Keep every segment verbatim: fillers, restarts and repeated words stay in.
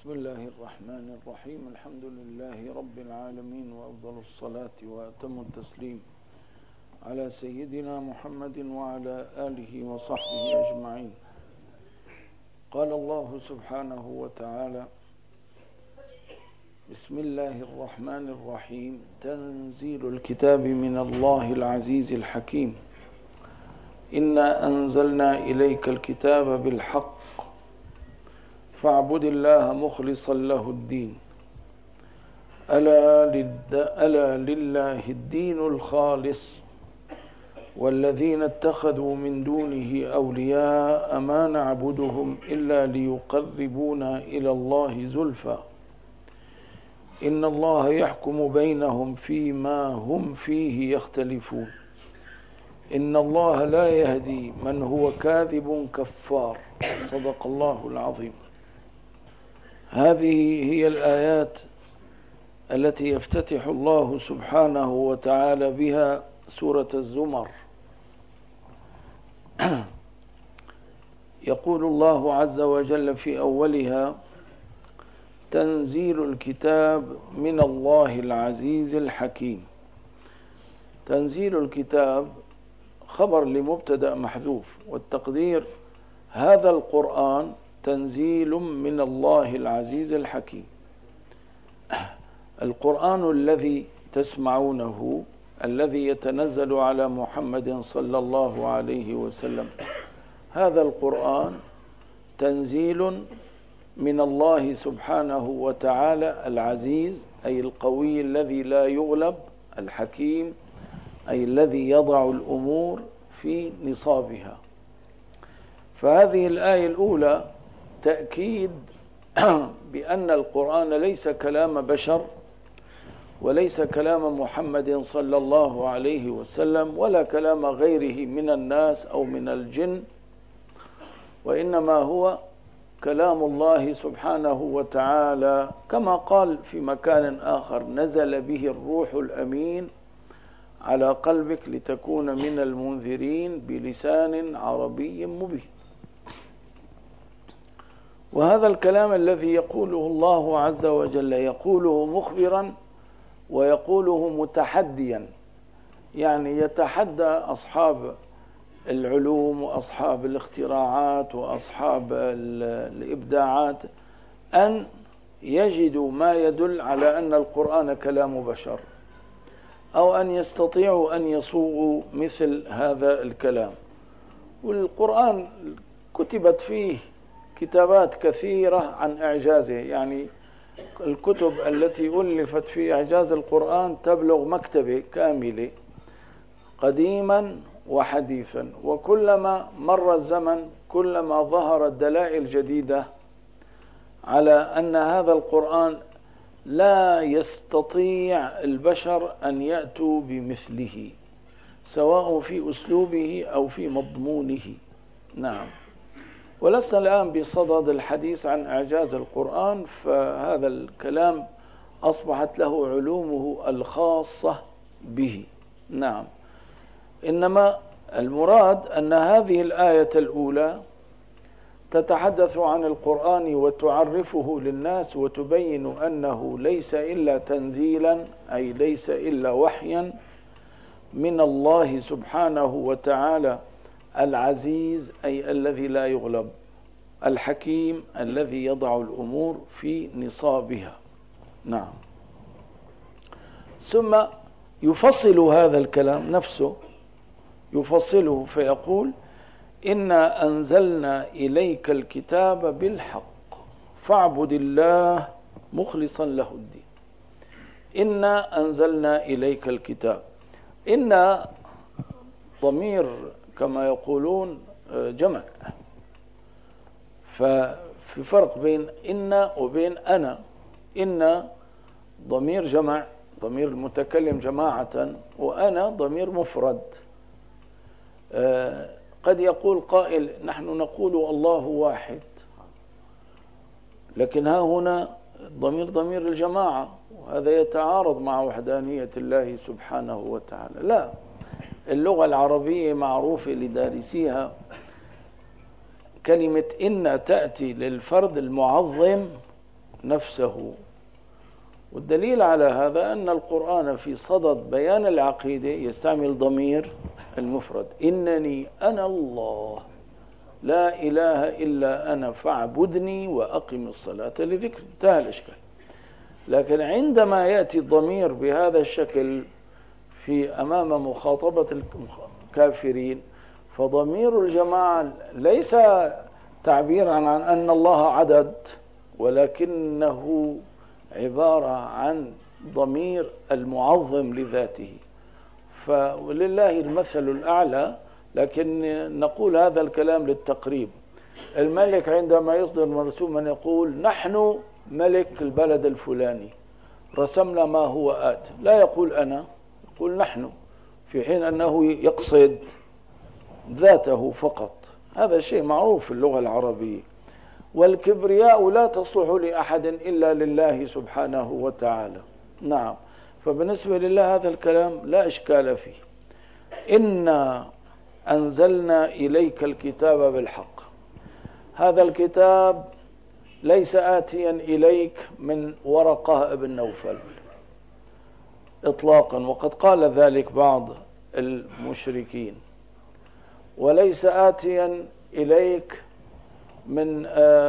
بسم الله الرحمن الرحيم. الحمد لله رب العالمين، وأفضل الصلاة وأتم التسليم على سيدنا محمد وعلى آله وصحبه أجمعين. قال الله سبحانه وتعالى: بسم الله الرحمن الرحيم. تنزيل الكتاب من الله العزيز الحكيم. إنا أنزلنا إليك الكتاب بالحق فاعبد الله مخلصا له الدين ألا, ألا لله الدين الخالص والذين اتخذوا من دونه أولياء ما نعبدهم إلا ليقربونا إلى الله زلفى إن الله يحكم بينهم فيما هم فيه يختلفون إن الله لا يهدي من هو كاذب كفار. صدق الله العظيم. هذه هي الآيات التي يفتتح الله سبحانه وتعالى بها سورة الزمر. يقول الله عز وجل في أولها: تنزيل الكتاب من الله العزيز الحكيم. تنزيل الكتاب خبر لمبتدأ محذوف، والتقدير هذا القرآن تنزيل من الله العزيز الحكيم. القرآن الذي تسمعونه الذي يتنزل على محمد صلى الله عليه وسلم، هذا القرآن تنزيل من الله سبحانه وتعالى العزيز، أي القوي الذي لا يغلب، الحكيم أي الذي يضع الأمور في نصابها. فهذه الآية الأولى تأكيد بأن القرآن ليس كلام بشر، وليس كلام محمد صلى الله عليه وسلم، ولا كلام غيره من الناس أو من الجن، وإنما هو كلام الله سبحانه وتعالى، كما قال في مكان آخر: نزل به الروح الأمين على قلبك لتكون من المنذرين بلسان عربي مبين. وهذا الكلام الذي يقوله الله عز وجل يقوله مخبرا ويقوله متحديا، يعني يتحدى أصحاب العلوم وأصحاب الاختراعات وأصحاب الإبداعات أن يجدوا ما يدل على أن القرآن كلام بشر، أو أن يستطيعوا أن يصوغوا مثل هذا الكلام. والقرآن كتبت فيه كتابات كثيرة عن إعجازه، يعني الكتب التي ألفت في إعجاز القرآن تبلغ مكتبة كاملة قديما وحديثا، وكلما مر الزمن كلما ظهرت دلائل جديدة على أن هذا القرآن لا يستطيع البشر أن يأتوا بمثله، سواء في أسلوبه أو في مضمونه. نعم. ولسنا الآن بصدد الحديث عن إعجاز القرآن، فهذا الكلام أصبحت له علومه الخاصة به. نعم. إنما المراد أن هذه الآية الأولى تتحدث عن القرآن وتعرفه للناس وتبين أنه ليس إلا تنزيلا، أي ليس إلا وحيا من الله سبحانه وتعالى العزيز، أي الذي لا يغلب، الحكيم الذي يضع الأمور في نصابها. نعم. ثم يفصل هذا الكلام نفسه، يفصله فيقول: إنا أنزلنا إليك الكتاب بالحق فاعبد الله مخلصا له الدين. إنا أنزلنا إليك الكتاب. إنا ضمير كما يقولون جمع، ففي فرق بين إنا وبين أنا. إنا ضمير جمع، ضمير المتكلم جماعة، وأنا ضمير مفرد. قد يقول قائل: نحن نقول الله واحد، لكن ها هنا ضمير ضمير الجماعة، وهذا يتعارض مع وحدانية الله سبحانه وتعالى. لا، اللغة العربية معروفة لدارسيها كلمة إن تأتي للفرد المعظم نفسه. والدليل على هذا أن القرآن في صدد بيان العقيدة يستعمل ضمير المفرد، إنني أنا الله لا إله إلا أنا فاعبدني وأقم الصلاة لذكر، انتهى الإشكال. لكن عندما يأتي الضمير بهذا الشكل في أمام مخاطبة الكافرين، فضمير الجماعة ليس تعبيرا عن أن الله عدد، ولكنه عبارة عن ضمير المعظم لذاته. فلله المثل الأعلى، لكن نقول هذا الكلام للتقريب. الملك عندما يصدر مرسوما يقول نحن ملك البلد الفلاني رسمنا ما هو آت، لا يقول أنا، يقول نحن، في حين أنه يقصد ذاته فقط. هذا شيء معروف في اللغة العربية. والكبرياء لا تصلح لأحد إلا لله سبحانه وتعالى. نعم، فبالنسبة لله هذا الكلام لا إشكال فيه. إنا أنزلنا إليك الكتاب بالحق. هذا الكتاب ليس آتيا إليك من ورقة بن نوفل إطلاقا، وقد قال ذلك بعض المشركين، وليس آتيا إليك من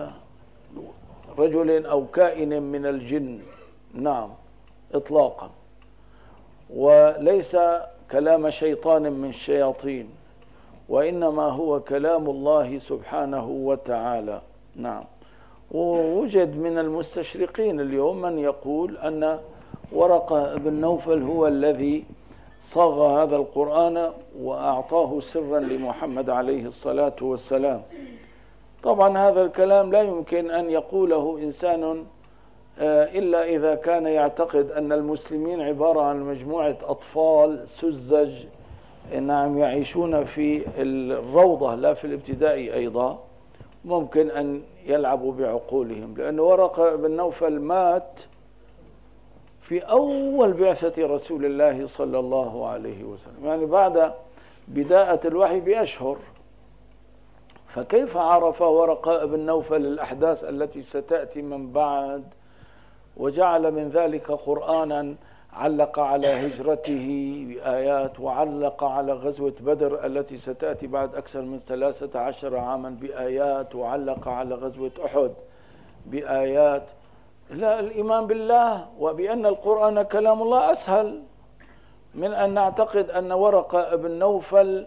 رجل أو كائن من الجن، نعم إطلاقا، وليس كلام شيطان من الشياطين، وإنما هو كلام الله سبحانه وتعالى. نعم. ووجد من المستشرقين اليوم من يقول أن ورقة بن نوفل هو الذي صاغ هذا القرآن وأعطاه سرا لمحمد عليه الصلاة والسلام. طبعا هذا الكلام لا يمكن أن يقوله إنسان إلا إذا كان يعتقد أن المسلمين عبارة عن مجموعة أطفال سذج، نعم، يعيشون في الروضة لا في الابتدائي أيضا. ممكن أن يلعبوا بعقولهم، لأن ورقة بن نوفل مات في أول بعثة رسول الله صلى الله عليه وسلم، يعني بعد بداية الوحي بأشهر. فكيف عرف ورقة بن نوفل الأحداث التي ستأتي من بعد، وجعل من ذلك قرآنا علق على هجرته بآيات، وعلق على غزوة بدر التي ستأتي بعد أكثر من ثلاثة عشر عاما بآيات، وعلق على غزوة أحد بآيات. لا، الإيمان بالله وبأن القرآن كلام الله أسهل من أن نعتقد أن ورقة بن نوفل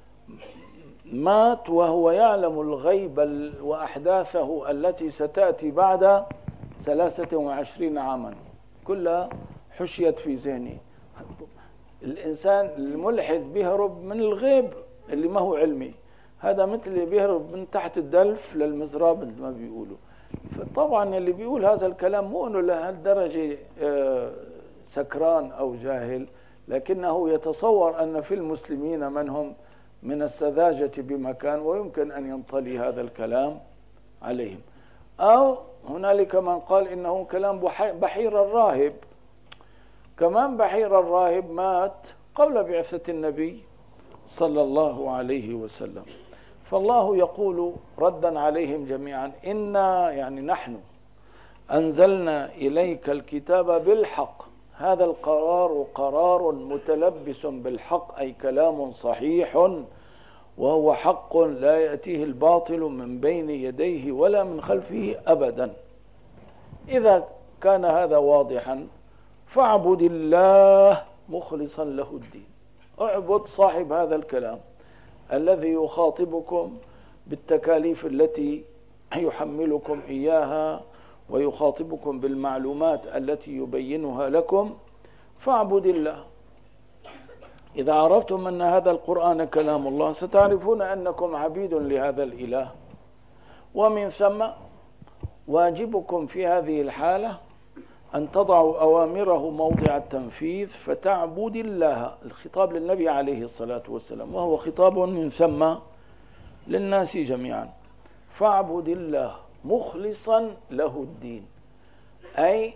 مات وهو يعلم الغيب وأحداثه التي ستأتي بعد ثلاثة وعشرين عاما كلها حشيت في ذهنه. الإنسان الملحد بيهرب من الغيب اللي ما هو علمي، هذا مثل اللي بيهرب من تحت الدلف للمزراب مثل ما بيقولوا. فطبعا اللي بيقول هذا الكلام مو انه لهالدرجة سكران أو جاهل، لكنه يتصور أن في المسلمين من هم من السذاجة بمكان، ويمكن أن ينطلي هذا الكلام عليهم. أو هنالك من قال إنه كلام بحير الراهب. كمان بحير الراهب مات قبل بعثة النبي صلى الله عليه وسلم. فالله يقول ردا عليهم جميعا إنا، يعني نحن أنزلنا إليك الكتاب بالحق. هذا القرار قرار متلبس بالحق، أي كلام صحيح وهو حق لا يأتيه الباطل من بين يديه ولا من خلفه أبدا. إذا كان هذا واضحا فاعبد الله مخلصا له الدين. اعبد صاحب هذا الكلام الذي يخاطبكم بالتكاليف التي يحملكم إياها ويخاطبكم بالمعلومات التي يبينها لكم، فاعبد الله. إذا عرفتم أن هذا القرآن كلام الله ستعرفون أنكم عبيد لهذا الإله، ومن ثم واجبكم في هذه الحالة أن تضعوا أوامره موضع التنفيذ فتعبد الله. الخطاب للنبي عليه الصلاة والسلام، وهو خطاب من ثم للناس جميعا. فاعبد الله مخلصا له الدين، أي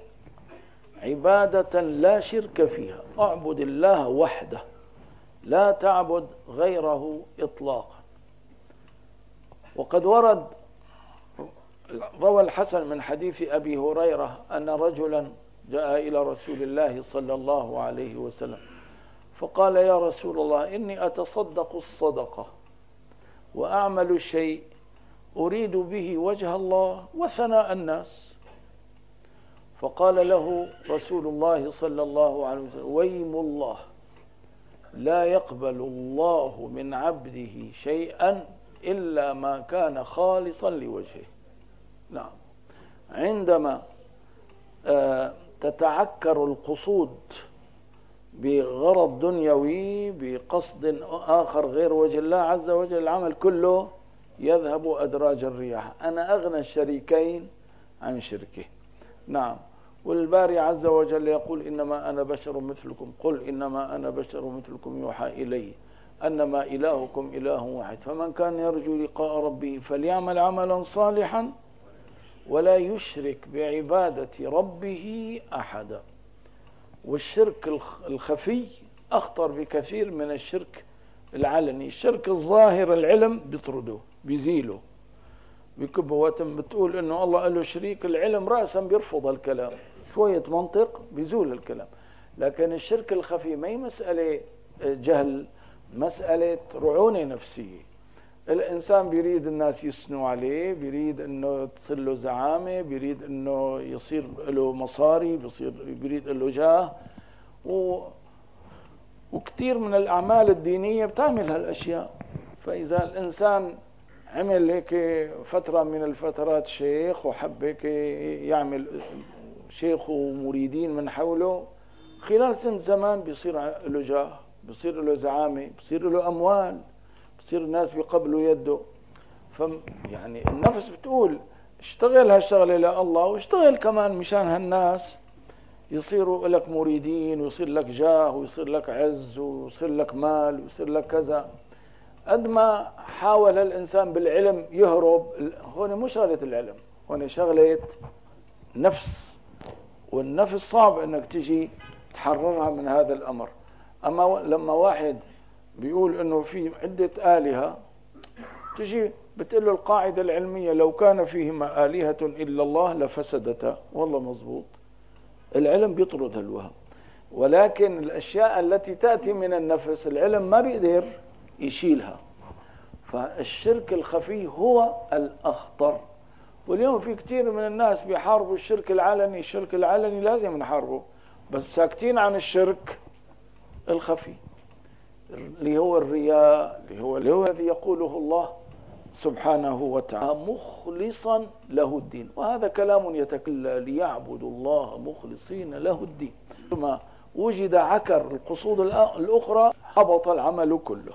عبادة لا شرك فيها. اعبد الله وحده، لا تعبد غيره إطلاقا. وقد ورد روى الحسن من حديث أبي هريرة أن رجلا جاء إلى رسول الله صلى الله عليه وسلم فقال: يا رسول الله، إني أتصدق الصدقة وأعمل الشيء أريد به وجه الله وثناء الناس. فقال له رسول الله صلى الله عليه وسلم: ويم الله، لا يقبل الله من عبده شيئا إلا ما كان خالصا لوجهه. نعم، عندما تتعكر القصود بغرض دنيوي بقصد آخر غير وجه الله عز وجل، العمل كله يذهب أدراج الرياح. أنا أغنى الشريكين عن شركه. نعم، والباري عز وجل يقول: إنما أنا بشر مثلكم، قل إنما أنا بشر مثلكم يوحى إلي أنما إلهكم إله واحد، فمن كان يرجو لقاء ربه فليعمل عملا صالحا ولا يشرك بعبادة ربه أحدا. والشرك الخفي أخطر بكثير من الشرك العلني. الشرك الظاهر العلم بيطرده بيزيله بكبه. وتم بتقول إنه الله قال له شريك، العلم رأسا بيرفض الكلام، شوية منطق بيزول الكلام. لكن الشرك الخفي ما هي مسألة جهل، مسألة رعونة نفسية. الإنسان بيريد الناس يثنوا عليه، بيريد إنه تصير له زعامة، بيريد إنه يصير له مصاري، بيصير بيريد له جاه، و وكثير من الأعمال الدينية بتعمل هالأشياء. فإذا الإنسان عمل هيك فترة من الفترات شيخ وحب هيك يعمل شيخ ومريدين من حوله، خلال سنة زمان بيصير له جاه، بيصير له زعامة، بيصير له أموال، بصير الناس بيقبلوا يده. فم يعني النفس بتقول اشتغل هالشغله لله، واشتغل كمان مشان هالناس يصيروا لك مريدين، ويصير لك جاه، ويصير لك عز، ويصير لك مال، ويصير لك كذا. قد ما حاول الانسان بالعلم يهرب، هون مو شغله العلم، هون شغله نفس، والنفس صعب انك تجي تحررها من هذا الامر. اما لما واحد بيقول انه في عدة آلهة، تجي بتقول له القاعدة العلمية: لو كان فيهما آلهة إلا الله لفسدتا. والله مزبوط، العلم بيطرد الوهم. ولكن الأشياء التي تأتي من النفس العلم ما بيقدر يشيلها. فالشرك الخفي هو الأخطر. واليوم في كثير من الناس بيحاربوا الشرك العلني. الشرك العلني لازم نحاربه، بس ساكتين عن الشرك الخفي اللي هو الرياء، اللي هو اللي هو الذي يقوله الله سبحانه وتعالى: مخلصا له الدين. وهذا كلام يتكلم: ليعبدوا الله مخلصين له الدين. ثم وجد عكر القصود الأخرى حبط العمل كله.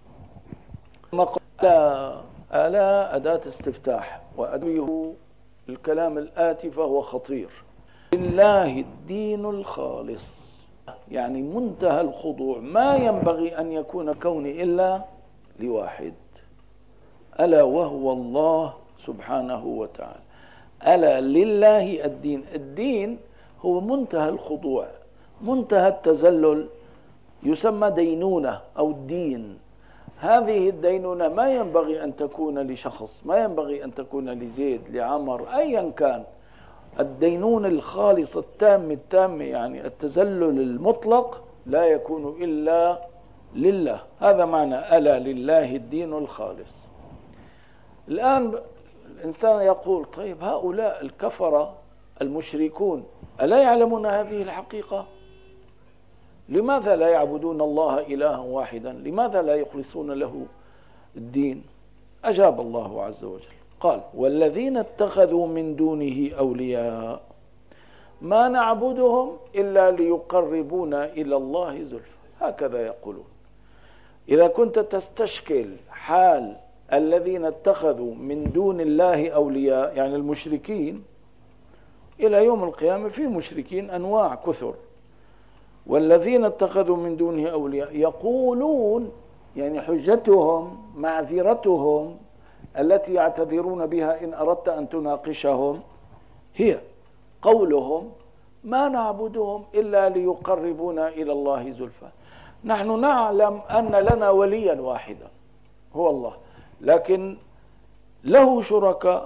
ألا ألا أداة استفتاح، وأدويه الكلام الآتي فهو خطير. لله الدين الخالص، يعني منتهى الخضوع، ما ينبغي أن يكون كوني إلا لواحد، ألا وهو الله سبحانه وتعالى. ألا لله الدين. الدين هو منتهى الخضوع، منتهى التذلل، يسمى دينونة أو الدين. هذه الدينونة ما ينبغي أن تكون لشخص، ما ينبغي أن تكون لزيد، لعمر، أيا كان. الدينون الخالص التام التام، يعني التذلل المطلق، لا يكون إلا لله. هذا معنى ألا لله الدين الخالص. الآن الإنسان يقول: طيب هؤلاء الكفرة المشركون ألا يعلمون هذه الحقيقة؟ لماذا لا يعبدون الله إلها واحدا؟ لماذا لا يخلصون له الدين؟ أجاب الله عز وجل قال: والذين اتخذوا من دونه أولياء ما نعبدهم إلا ليقربونا إلى الله زلفى. هكذا يقولون. إذا كنت تستشكل حال الذين اتخذوا من دون الله أولياء، يعني المشركين، إلى يوم القيامة في مشركين أنواع كثر. والذين اتخذوا من دونه أولياء يقولون، يعني حجتهم معذرتهم التي يعتذرون بها إن أردت أن تناقشهم هي قولهم: ما نعبدهم إلا ليقربونا إلى الله زلفى. نحن نعلم أن لنا وليا واحدا هو الله، لكن له شركاء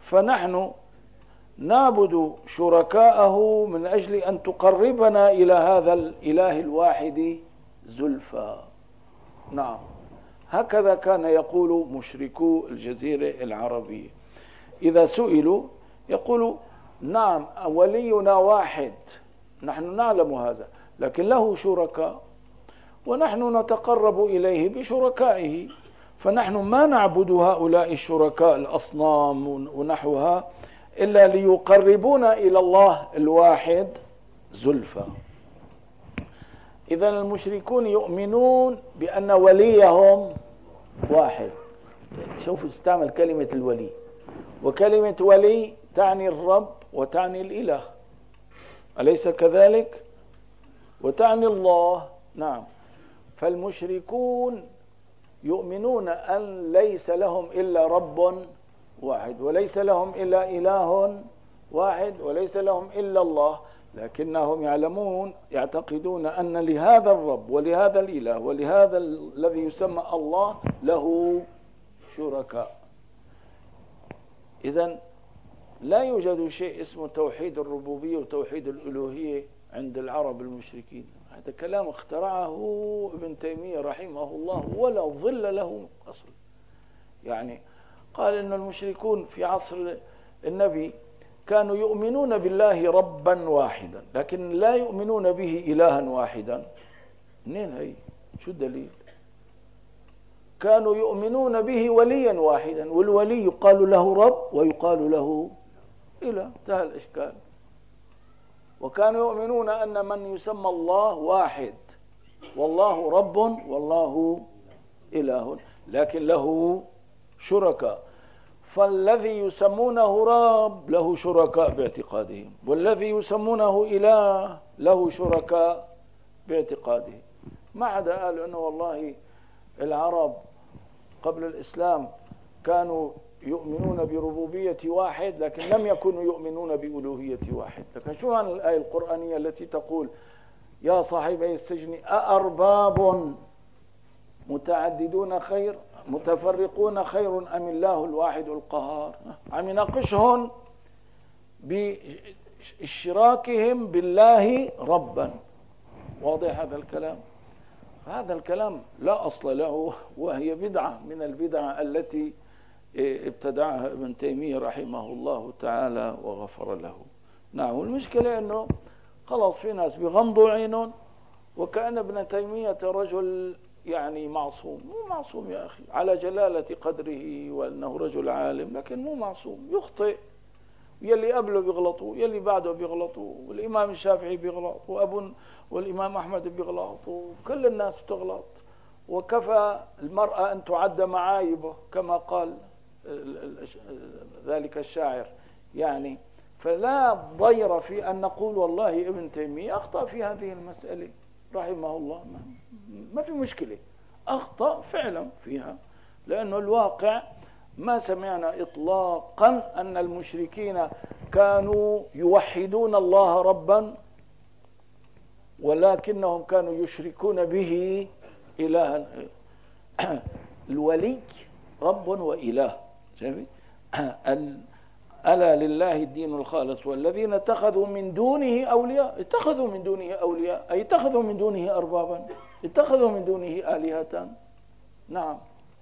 فنحن نعبد شركاءه من أجل أن تقربنا إلى هذا الإله الواحد زلفى. نعم، هكذا كان يقول مشركو الجزيرة العربية. إذا سئلوا يقولوا نعم ولينا واحد، نحن نعلم هذا، لكن له شركاء ونحن نتقرب إليه بشركائه، فنحن ما نعبد هؤلاء الشركاء الأصنام ونحوها إلا ليقربونا إلى الله الواحد زلفى. إذن المشركون يؤمنون بأن وليهم واحد. شوفوا استعمل كلمة الولي، وكلمة ولي تعني الرب وتعني الإله، أليس كذلك؟ وتعني الله. نعم، فالمشركون يؤمنون أن ليس لهم إلا رب واحد، وليس لهم إلا إله واحد، وليس لهم إلا الله، لكنهم يعلمون يعتقدون أن لهذا الرب ولهذا الإله ولهذا الذي يسمى الله له شركاء. إذن لا يوجد شيء اسمه توحيد الربوبية وتوحيد الألوهية عند العرب المشركين. هذا كلام اخترعه ابن تيمية رحمه الله ولا ظل له أصل. يعني قال إن المشركون في عصر النبي كانوا يؤمنون بالله ربا واحدا، لكن لا يؤمنون به إلها واحدا. منين هي؟ شو الدليل؟ كانوا يؤمنون به وليا واحدا، والولي يقال له رب ويقال له إله، انتهى الإشكال. وكانوا يؤمنون أن من يسمى الله واحد، والله رب والله إله، لكن له شركاء. فالذي يسمونه رب له شركاء باعتقادهم، والذي يسمونه إله له شركاء باعتقادهم. ما عدا قالوا أنه والله العرب قبل الإسلام كانوا يؤمنون بربوبية واحد، لكن لم يكونوا يؤمنون بألوهية واحد. لكن شو عن الآية القرآنية التي تقول يا صاحبي السجن أأرباب متعددون خير متفرقون خير أم الله الواحد القهار؟ عم يناقشهم باشتراكهم بالله ربا. واضح هذا الكلام؟ هذا الكلام لا أصل له، وهي بدعة من البدع التي ابتدعها ابن تيمية رحمه الله تعالى وغفر له. نعم، والمشكلة أنه خلاص في ناس بيغمضوا عينهم وكأن ابن تيمية رجل يعني معصوم. مو معصوم يا أخي، على جلالة قدره وأنه رجل عالم، لكن مو معصوم، يخطئ. يلي قبله بيغلطوا، يلي بعده بيغلطوا، والإمام الشافعي بيغلط، وأبو والإمام أحمد بيغلط، وكل الناس بتغلط. وكفى المرأة أن تعد معايبه كما قال ذلك الشاعر. يعني فلا ضير في أن نقول والله ابن تيمية أخطأ في هذه المسألة رحمه الله، ما في مشكلة، أخطأ فعلا فيها، لأنه الواقع ما سمعنا إطلاقا أن المشركين كانوا يوحدون الله ربا، ولكنهم كانوا يشركون به إلها. الولي رب وإله، ألا لله الدين الخالص والذين اتخذوا من دونه أولياء. اتخذوا من دونه أولياء أي اتخذوا من دونه أربابا، اتخذوا من دونه آلهة. نعم،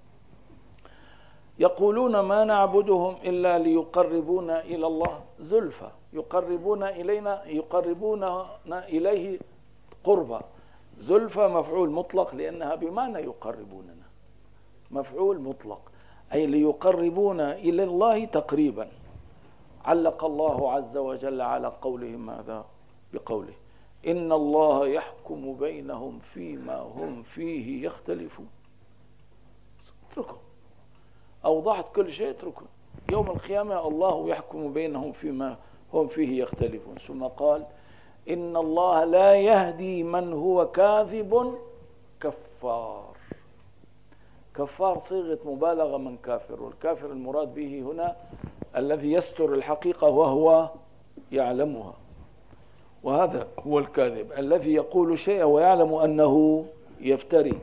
يقولون ما نعبدهم إلا ليقربونا إلى الله زلفى. يقربون إلينا، يقربوننا إليه قربا. زلفى مفعول مطلق لأنها بمعنى يقربوننا، مفعول مطلق أي ليقربونا إلى الله تقريبا. علق الله عز وجل على قولهم ماذا؟ بقوله إن الله يحكم بينهم فيما هم فيه يختلفون. اتركوا، أوضحت كل شيء، اتركوا. يوم القيامة الله يحكم بينهم فيما هم فيه يختلفون. ثم قال إن الله لا يهدي من هو كاذب كفار. كفار صيغة مبالغة من كافر، والكافر المراد به هنا الذي يستر الحقيقة وهو يعلمها، وهذا هو الكاذب الذي يقول شيئا ويعلم أنه يفتري.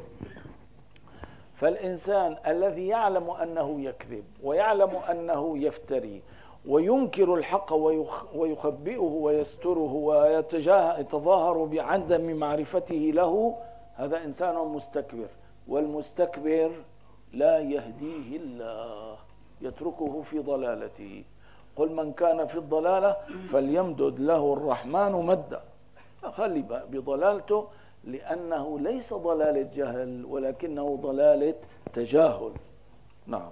فالإنسان الذي يعلم أنه يكذب ويعلم أنه يفتري وينكر الحق ويخبئه ويستره ويتظاهر بعدم معرفته له، هذا إنسان مستكبر. والمستكبر لا يهديه الله، يتركه في ضلالته. قل من كان في الضلالة فليمدد له الرحمن مدا، خلي بضلالته، لأنه ليس ضلالة جهل ولكنه ضلالة تجاهل. نعم.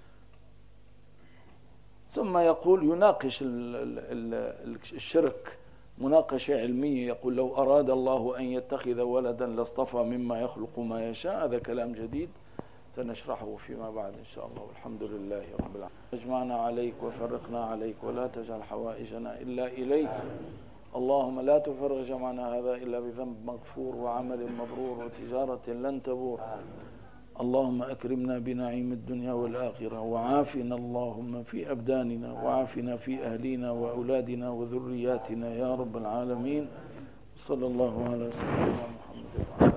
ثم يقول يناقش الشرك مناقشة علمية، يقول لو أراد الله أن يتخذ ولدا لاصطفى مما يخلق ما يشاء. هذا كلام جديد سنشرحه فيما بعد إن شاء الله. والحمد لله رب العالمين. اجمعنا عليك وفرقنا عليك، ولا تجعل حوائجنا إلا إليك. اللهم لا تفرغ جمعنا هذا إلا بذنب مغفور وعمل مبرور وتجارة لن تبور. اللهم أكرمنا بنعيم الدنيا والآخرة، وعافنا اللهم في أبداننا، وعافنا في أهلنا وأولادنا وذرياتنا يا رب العالمين. صلى الله على سيدنا محمد.